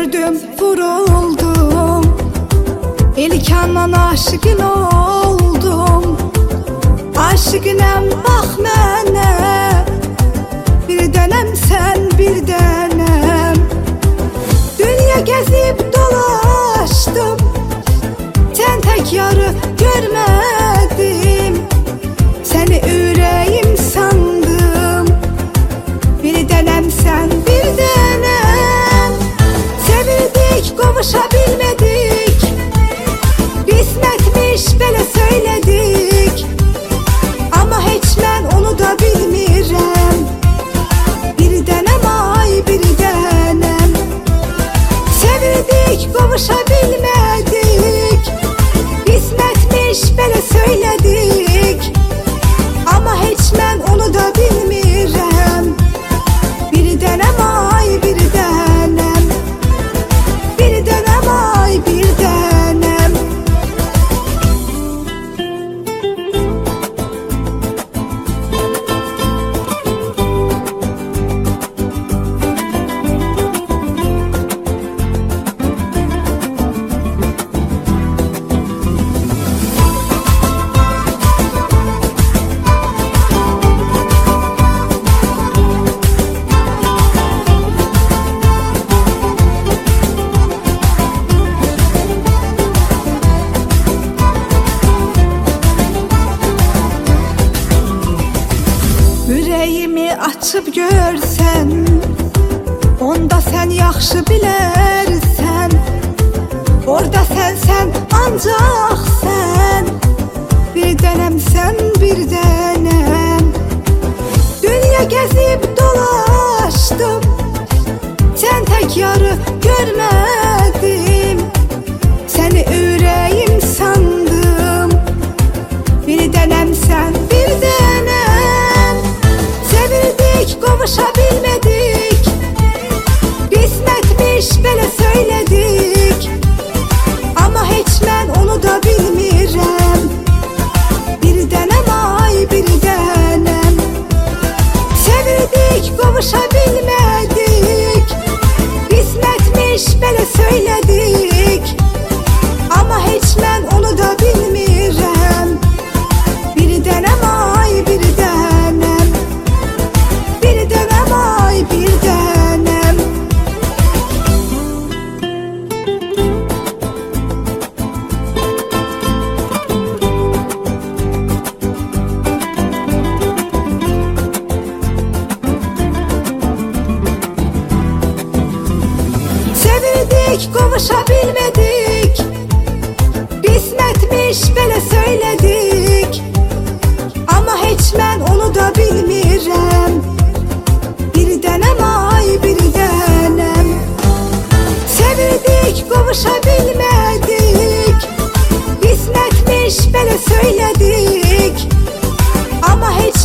gördüm, vuruldum. İlk andan aşıqın oldum. Aşıqınam, bax mənə. Bir dənəm sən, bir dənəm. Dünya gəzib dolaşdım, sən tək yarı görmədim. Səni ürəyim sandım. Bir dənəm sən, bir dənəm. Sevildik, qovuşa bilmədik. Qismətmiş, belə söylədik. Amma heç mən onu da bilmirəm. Bir dənəm, ay bir dənəm. Sevildik, qovuşa bilmədik. Qismətmiş, belə söylədik. Amma heç mən onu da bilmirəm. Bir dənəm, ay bir dənəm. Bir dənəm, ay bir dənəm. Ürəyimi açıb görsən, onda sən yaxşı bilərsən. Orada sən, ancaq sən. Bir dənəm sən, bir dənəm. Dünya gəzib dolaşdım, sən tək yarı görmədim. Səni ürəyim sandım. Bir dənəm sən, bir dənəm. Sevildik, qovuşa bilmədik. Qismətmiş, belə söylədik. Amma heç mən onu da bilmirəm. Bir dənəm, ay bir dənəm. Sevildik, qovuşa bilmədik. Qismətmiş, belə söylədik. Amma heç mən onu da bilmirəm. Bir dənəm, ay bir dənəm. Bir dənəm, ay bir dənəm. Sevildik, qovuşa bilmədik. Qismətmiş, belə söylədik. Amma heç mən onu da bilmirəm. Bir dənəm, ay bir dənəm. Sevildik, qovuşa bilmədik. Qismətmiş, belə söylədik. Amma heç